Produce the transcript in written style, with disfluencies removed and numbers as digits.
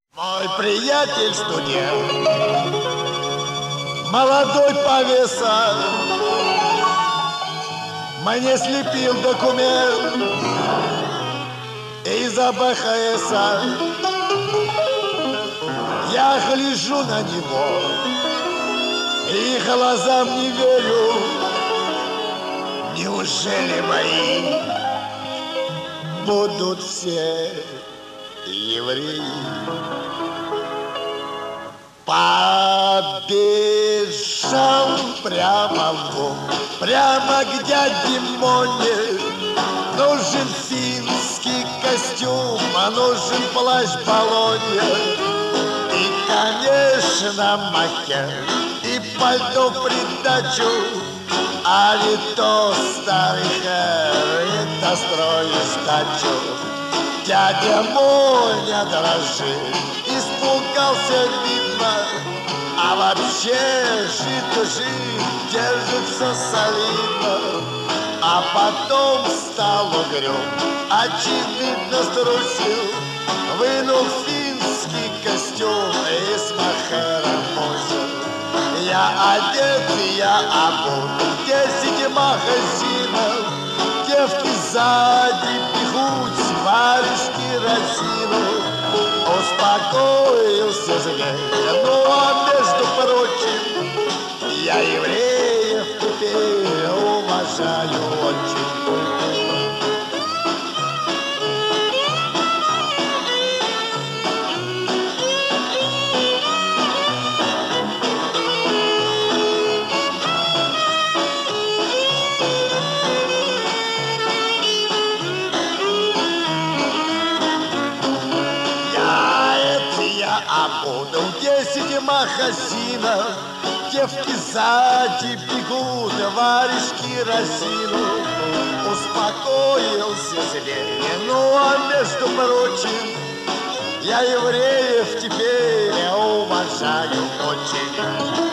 Мой приятель студент, молодой повеса, мне слепил документ из АБХСа. Я гляжу на него и глазам не верю. Неужели мои будут все евреи? Побежал прямо в дом, прямо к дяде Моне. Нужен финский костюм, а нужен плащ Болонья. И, конечно, макет, и пальто в придачу. А не то старый хэр, это строишь дачу. Дядя Моня дрожит, испугался, видно, а вообще жить держится солидно. А потом стал угрюм, очевидно струсил, вынул финский костюм и с махером возил. Я одет, я обут, 10 магазинов, девки сзади бегут, варежки разинут. Успокоился зверь, ну а между прочим, я евреев теперь уважаю очень. Обуду 10 магазинов, девки сзади бегут, варежки разинут. Успокоился зверь, ну а между прочим, я евреев теперь уважаю очень.